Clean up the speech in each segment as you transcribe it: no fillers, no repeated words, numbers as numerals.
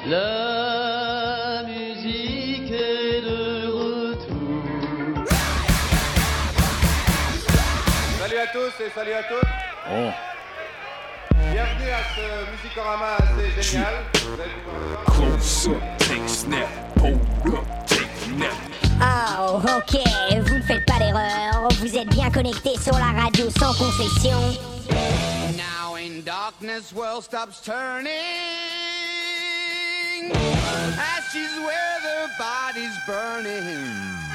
La musique est de retour. Salut à tous et salut à toutes. Oh. Bienvenue à ce Musicorama assez génial. Vous allez pouvoir le voir. Close up, take a snap, hold up, take a nap. Oh, ok, vous ne faites pas d'erreur. Vous êtes bien connectés sur la radio sans concession. Now in darkness, world stops turning. Ashes where the body's burning.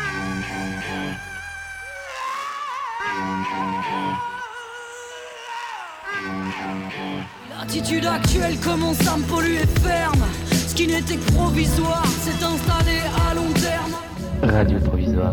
L'attitude actuelle commence à me polluer ferme. Ce qui n'était que provisoire s'est installé à long terme. Radio provisoire.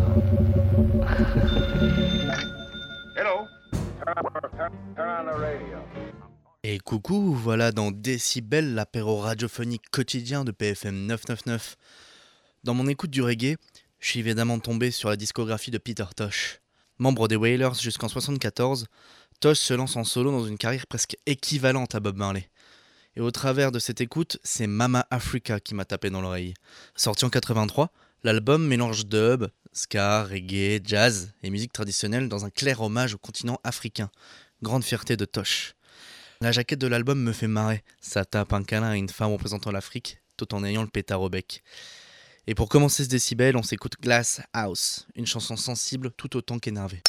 Hello. Turn on the radio. Et coucou, voilà dans Décibel, l'apéro radiophonique quotidien de PFM 999. Dans mon écoute du reggae, je suis évidemment tombé sur la discographie de Peter Tosh. Membre des Wailers jusqu'en 1974, Tosh se lance en solo dans une carrière presque équivalente à Bob Marley. Et au travers de cette écoute, c'est Mama Africa qui m'a tapé dans l'oreille. Sorti en 83, l'album mélange dub, ska, reggae, jazz et musique traditionnelle dans un clair hommage au continent africain. Grande fierté de Tosh. La jaquette de l'album me fait marrer, ça tape un câlin à une femme représentant l'Afrique, tout en ayant le pétard au bec. Et pour commencer ce décibel, on s'écoute Glass House, une chanson sensible tout autant qu'énervée.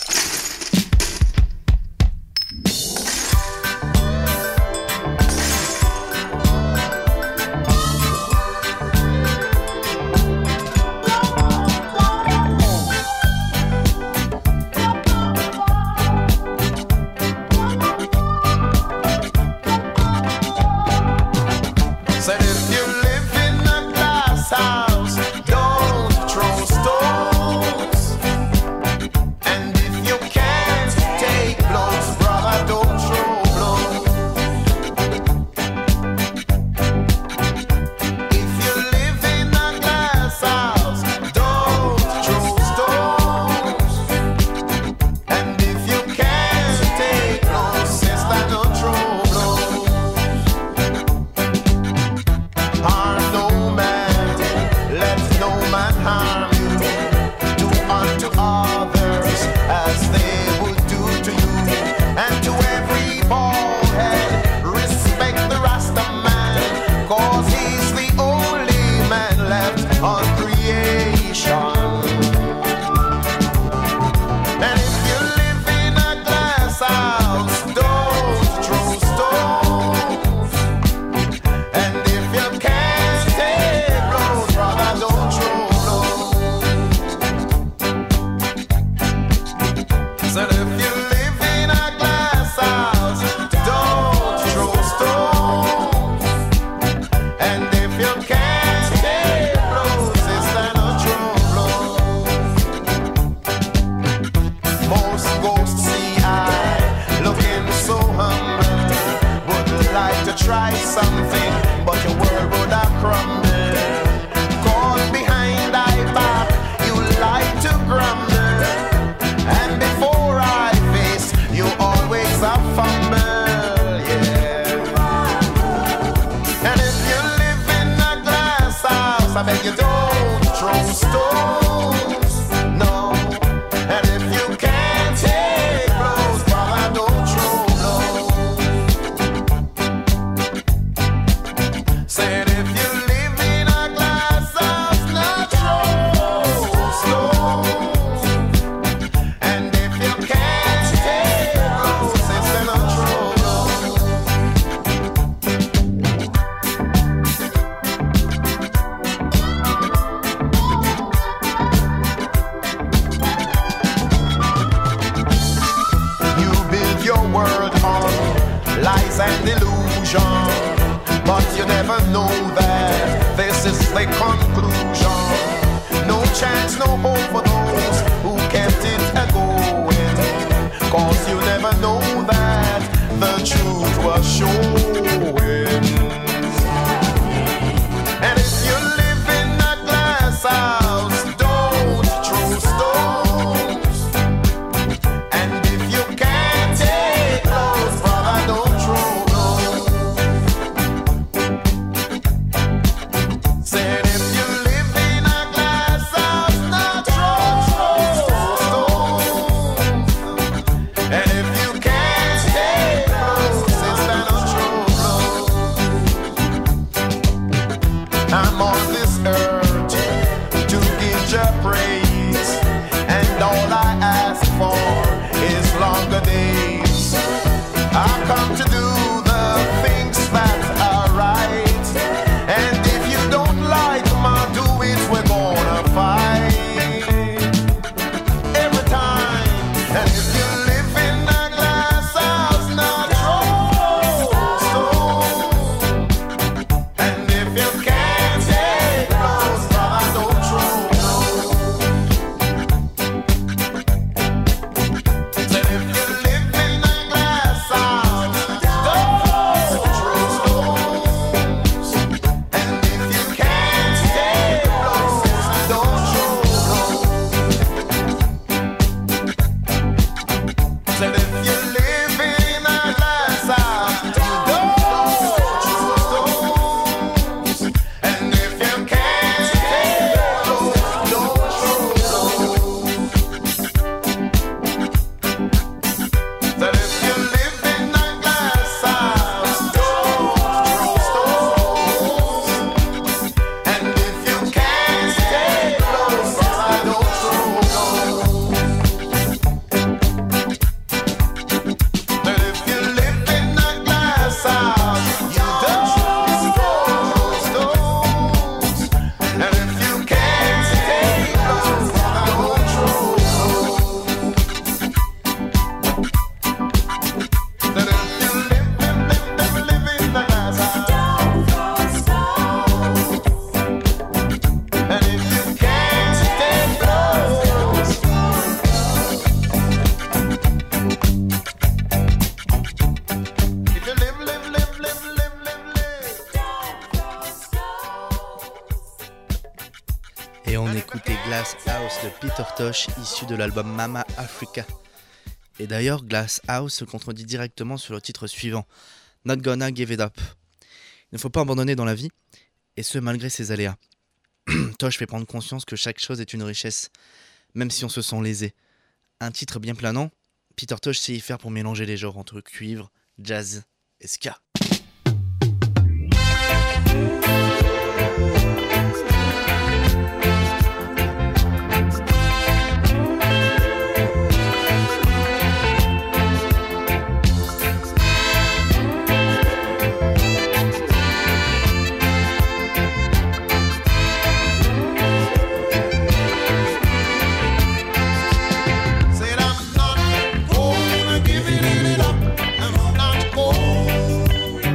Glass House de Peter Tosh, issu de l'album Mama Africa. Et d'ailleurs, Glass House se contredit directement sur le titre suivant, Not Gonna Give It Up. Il ne faut pas abandonner dans la vie, et ce malgré ses aléas. Tosh fait prendre conscience que chaque chose est une richesse, même si on se sent lésé. Un titre bien planant, Peter Tosh sait y faire pour mélanger les genres entre cuivre, jazz et ska. Said I'm not gonna give it up. I'm not gonna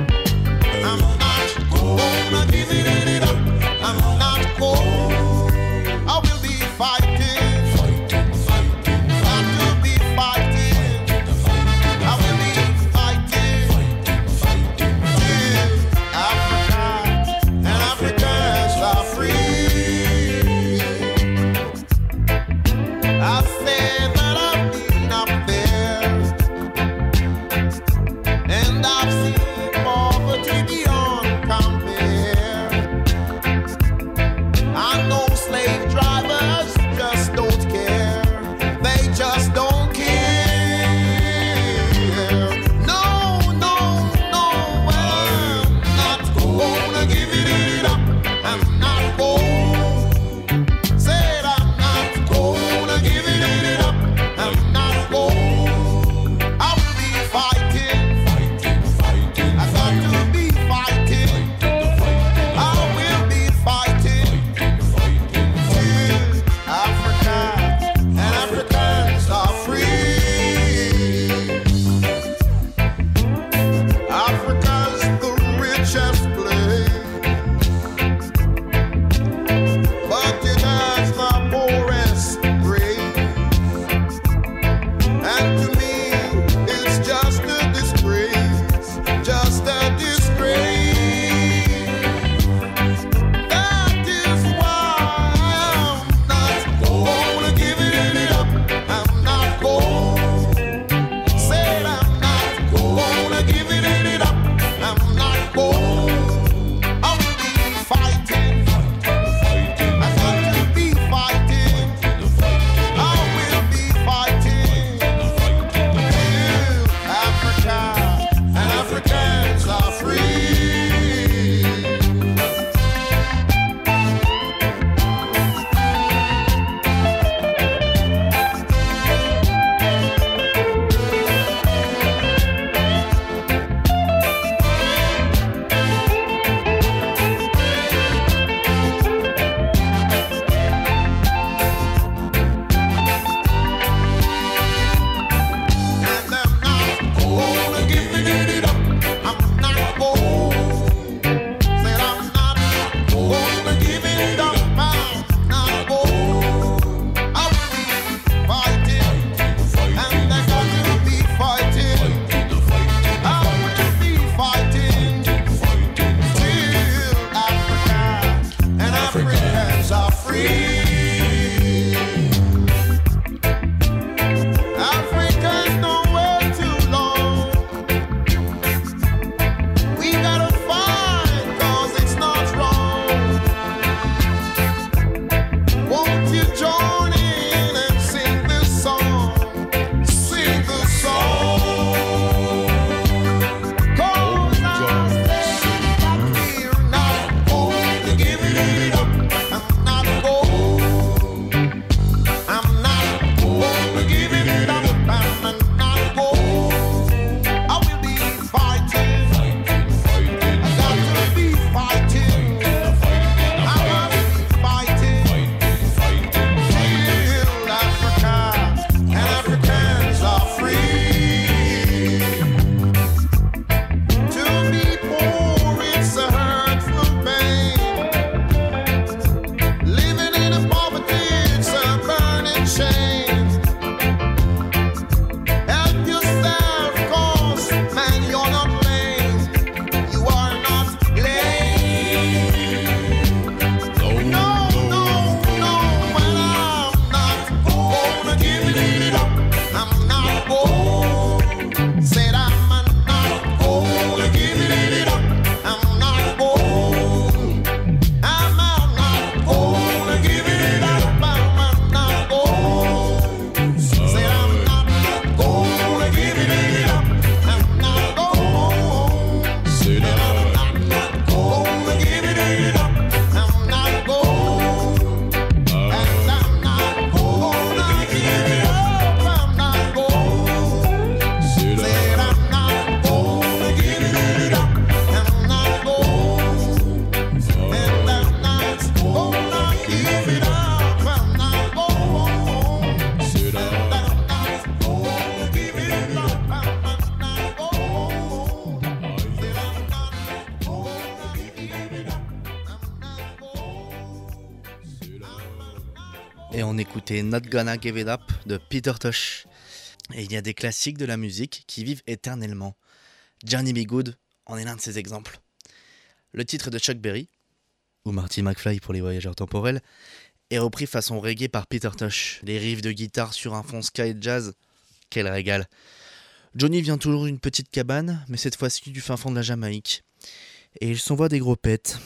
Et on écoutait Not Gonna Give It Up de Peter Tosh. Et il y a des classiques de la musique qui vivent éternellement. Johnny B. Goode en est l'un de ces exemples. Le titre de Chuck Berry, ou Marty McFly pour les voyageurs temporels, est repris façon reggae par Peter Tosh. Les riffs de guitare sur un fond ska et jazz, quel régal. Johnny vient toujours d'une petite cabane, mais cette fois-ci du fin fond de la Jamaïque. Et il s'envoie des gros pets.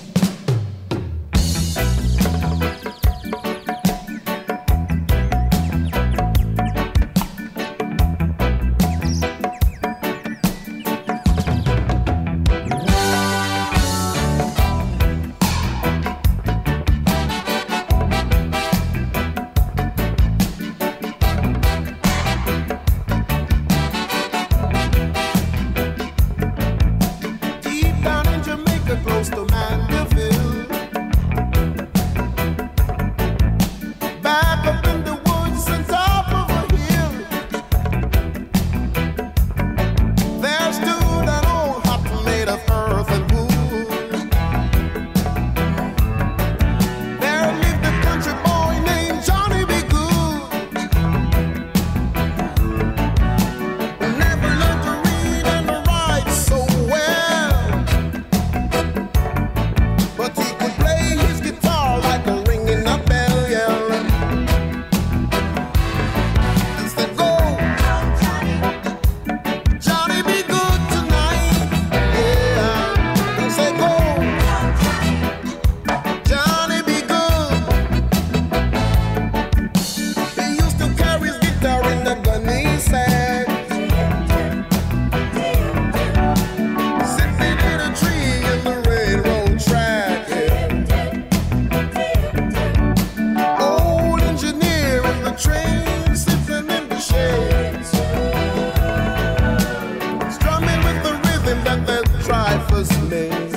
Close to Mandeville, back up in the woods and top of a hill, there stood an old hut made of earth and wood. There lived a country boy named Johnny B. Goode, who never learned to read and write so well. But he could play his guitar like a ringing a bell, yeah. And said, go, Johnny be good tonight, yeah. And said, go, Johnny be good. He used to carry his guitar in the gunny sack, sitting in a tree in the railroad track. Old engineer in the train, sitting in the shade, strumming with the rhythm that the drivers made.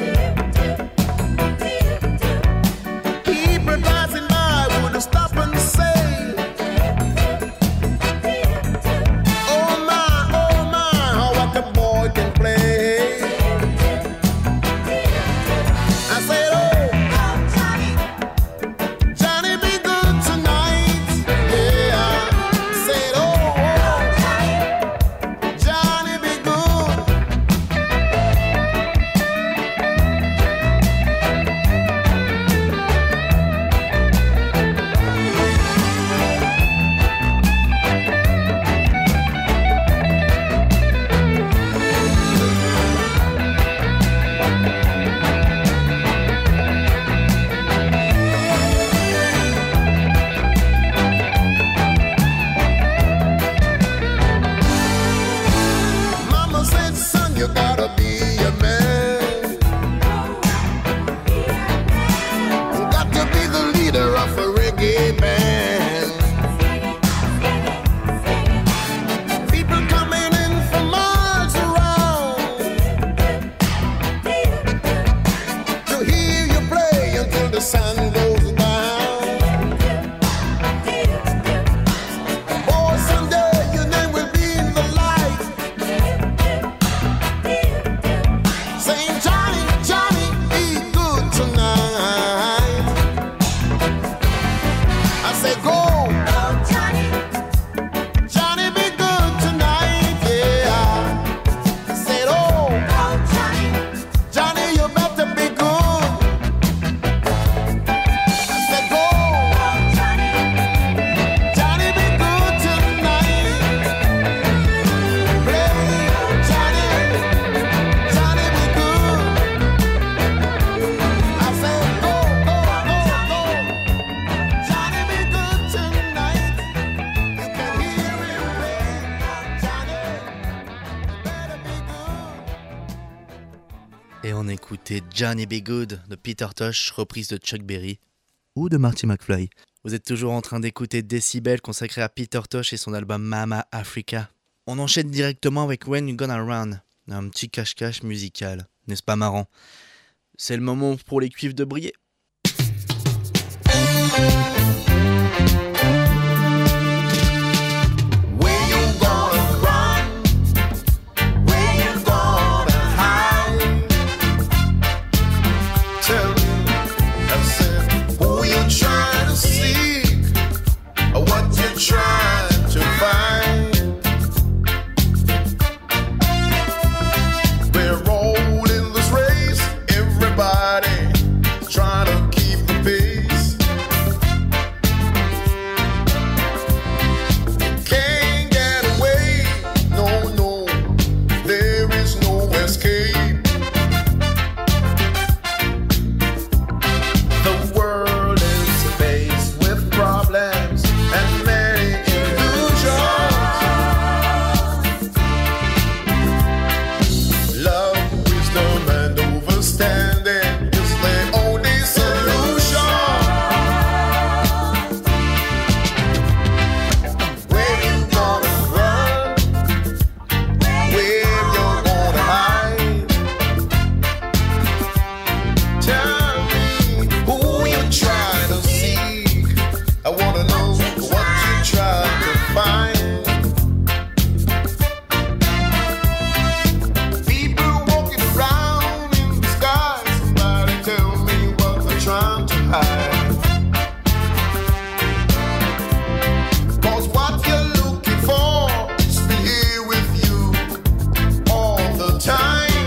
People passing by would stop and say, oh my, how what the boy can play. I said, oh, Johnny be good tonight, yeah. Said, oh, Johnny be good. Mama said, son, you gotta be a man. You got to be the leader of a reggae band. People coming in from miles around to hear you play until the sun goes down. Boy, someday your name will be in the light, saying, Johnny, Johnny, be good tonight. I say, go, Johnny, be good tonight, yeah. I said, oh, Johnny, you better be good. I said, go, Johnny, be good tonight. Play, Johnny, Johnny, be good. I said, go, Johnny, be good tonight. You can hear him play, Johnny, better be good. Et on écoutait Johnny B. Goode de Peter Tosh, reprise de Chuck Berry ou de Marty McFly. Vous êtes toujours en train d'écouter Decibel consacré à Peter Tosh et son album Mama Africa. On enchaîne directement avec When You Gonna Run, un petit cache-cache musical. N'est-ce pas marrant? C'est le moment pour les cuivres de briller. Where you gonna run? Where you gonna hide? Tell me, I said, who you trying to seek? escape. The world is faced with problems and many illusions. Love, wisdom, and understanding is the only solution. Where you gonna run? Where you gonna hide? Tell me who you trying to seek. I wanna know what you trying to find. People walking around in the sky. Somebody tell me what they're trying to hide. 'Cause what you're looking for is to be here with you all the time.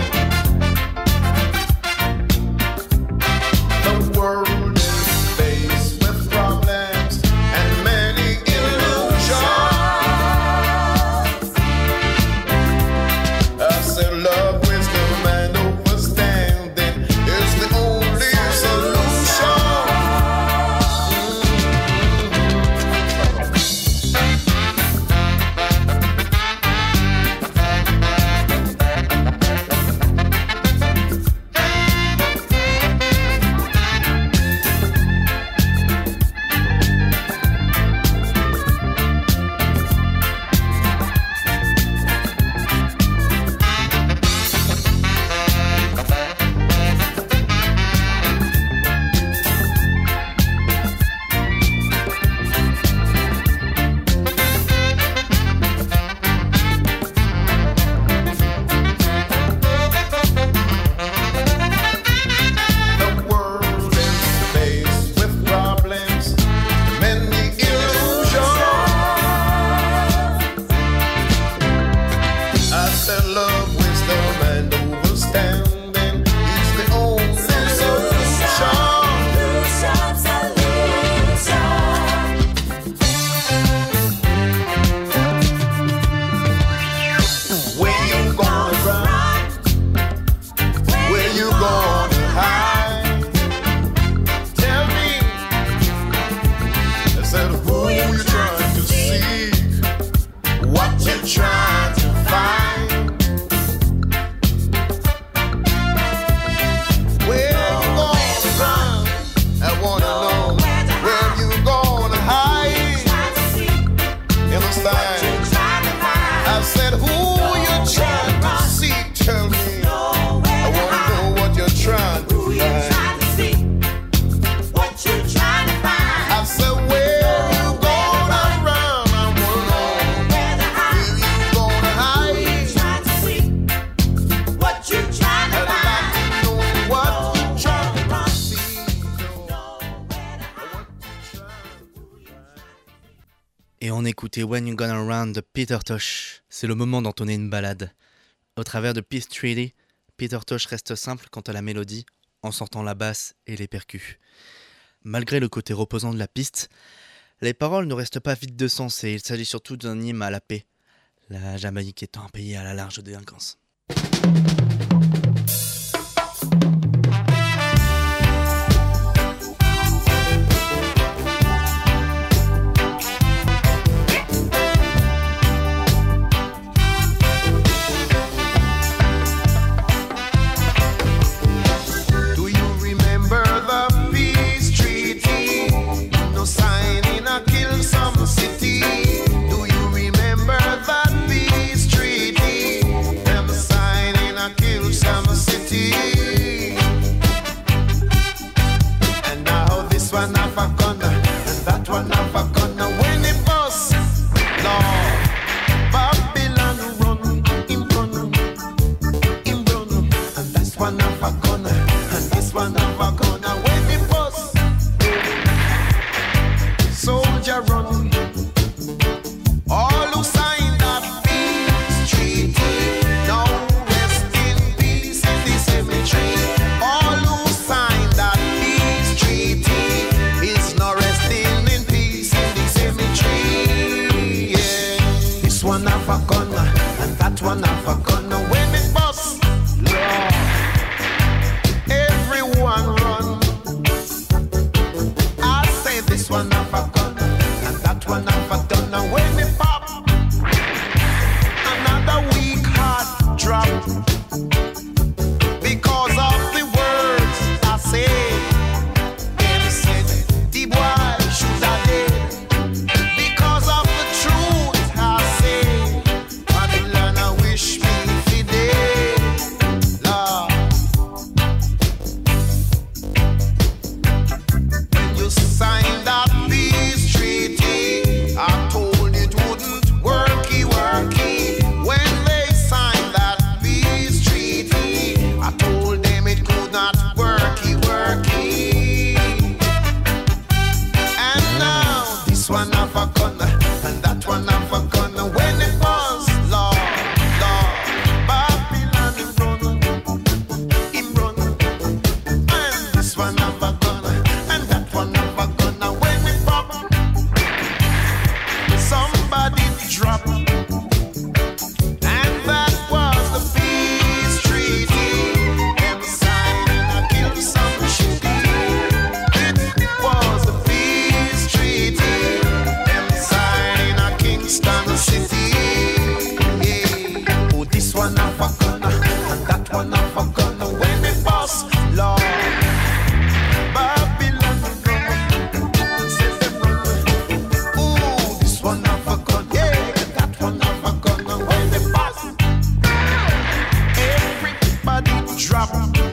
The world is faced with problems and many illusions. I said love, wisdom, and understanding is the only solution. The world is faced with problems, many illusions. I said love, wisdom, and understanding is the only solution. Where you gonna run? Where you gonna hide? Tell me. I said who you trying to seek? What you trying to find? Where you gonna run? I wanna know where you gonna hide. You understand? I said who you trying to see? Tell me. I wanna know what you're trying to find. I said where you gonna run? I wanna know where you gonna hide. I'd like to know what you're trying to see. Et on écoutait When You Gonna Run de Peter Tosh. C'est le moment d'entonner une ballade. Au travers de Peace Treaty, Peter Tosh reste simple quant à la mélodie, en sortant la basse et les percus. Malgré le côté reposant de la piste, les paroles ne restent pas vides de sens et il s'agit surtout d'un hymne à la paix, la Jamaïque étant un pays à la large délinquance. Do you remember the peace treaty? No signing a kill some city. Do you remember that peace treaty? Them drop.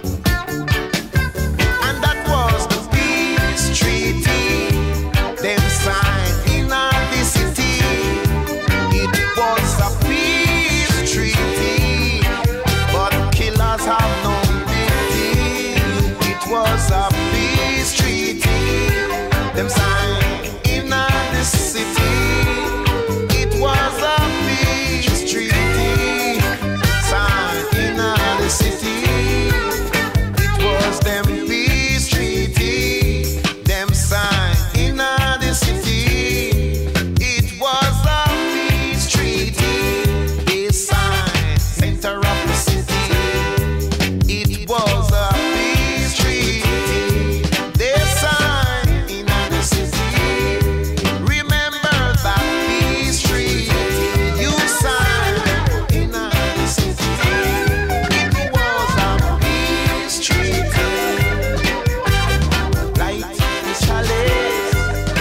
And that was the peace treaty. Them signed in the city. It was a peace treaty, but killers have no pity. It was a peace treaty. Them signed in the city. It was a peace treaty. Signed in the city. It was them peace treaty. Them signed in the city. It was a peace treaty. They signed center of the city. It was a peace treaty. They signed in the city. Remember that peace treaty you signed in the city. It was a peace treaty. Light the chalice.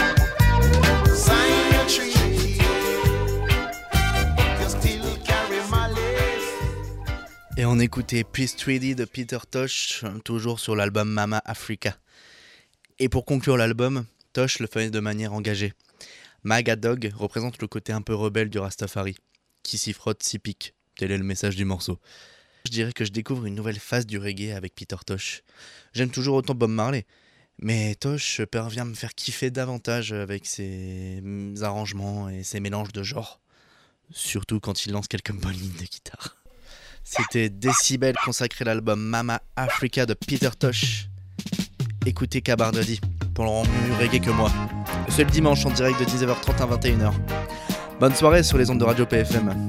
Sign your treaty. You still carry malice. Et on écoutait Peace Treaty de Peter Tosh, toujours sur l'album Mama Africa. Et pour conclure l'album, Tosh le fait de manière engagée. Maga Dog représente le côté un peu rebelle du Rastafari. Qui s'y frotte s'y pique. Tel est le message du morceau. Je dirais que je découvre une nouvelle phase du reggae avec Peter Tosh. J'aime toujours autant Bob Marley, mais Tosh parvient à me faire kiffer davantage avec ses arrangements et ses mélanges de genres. Surtout quand il lance quelques bonnes lignes de guitare. C'était Décibel consacré à l'album Mama Africa de Peter Tosh. Écoutez Kabardadi pour le rendre mieux reggae que moi. C'est le dimanche en direct de 19h30 à 21h. Bonne soirée sur les ondes de Radio PFM.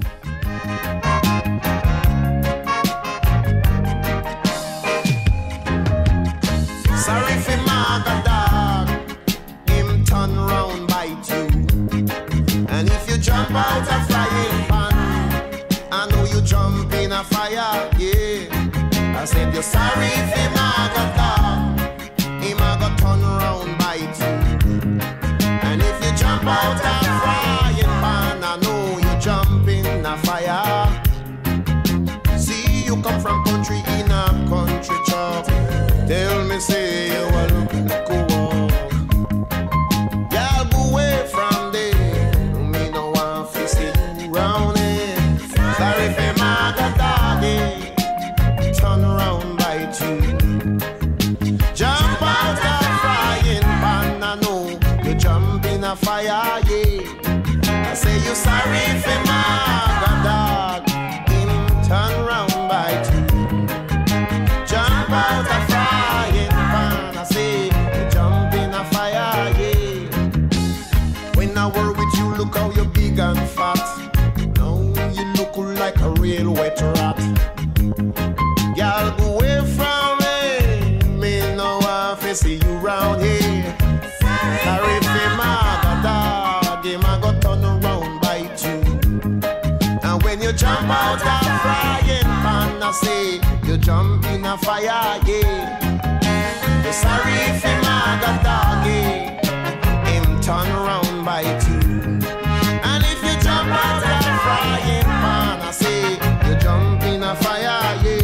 Sorry for my dog, him turn round bite you. And if you jump out a frying pan, I know you jump in a fire, yeah. I said you're sorry for my dog, him a go turn round bite you. And if you jump out a frying pan, I know you jump in a fire. See you come from country in a country chop. Tell me, say you are looking like a walk. Y'all go away from there. Me no want to see you round here. Sorry for my daddy. Turn around, bite you. Jump out a frying pan. I know you jump in a fire, yeah. I say you sorry for my dog. Him turn round, bite you. Jump out a frying pan, I say you jump in a fire, yeah. When I work with you, look how you're big and fat. Now you look like a real wet rat. Y'all go away from me no want to see you round here. Sorry for my dog, him a go turn around bite you. And when you jump out a frying pan, I say you jump in a fire, yeah. You're sorry for my doggy, him turn around bite you. And if you jump out a frying pan, I say you jump in a fire, yeah.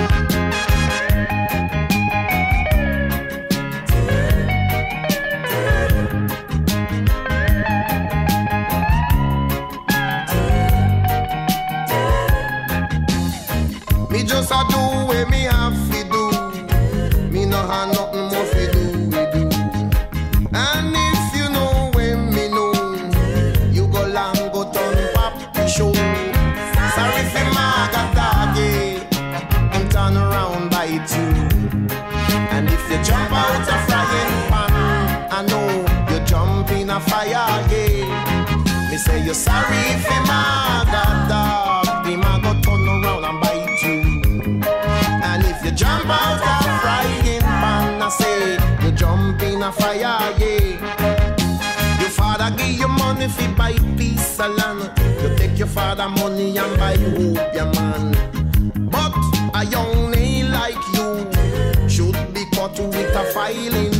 Me just a do what me have to do. Me no have nothing more to do with you. And if you know when me know, you go long go turn pop the show. Sorry for my doggy, him turn around bite you. And if you jump out a frying pan, I know you jump in a fire, yeah. Me say you're sorry for my dog, him a go turn around and bite you. And if you jump out a frying pan, I say you jump in a fire, yeah. Your father give you money fi buy piece of land. You take your father money and buy hope your man. But a young name like you should be cut with a filing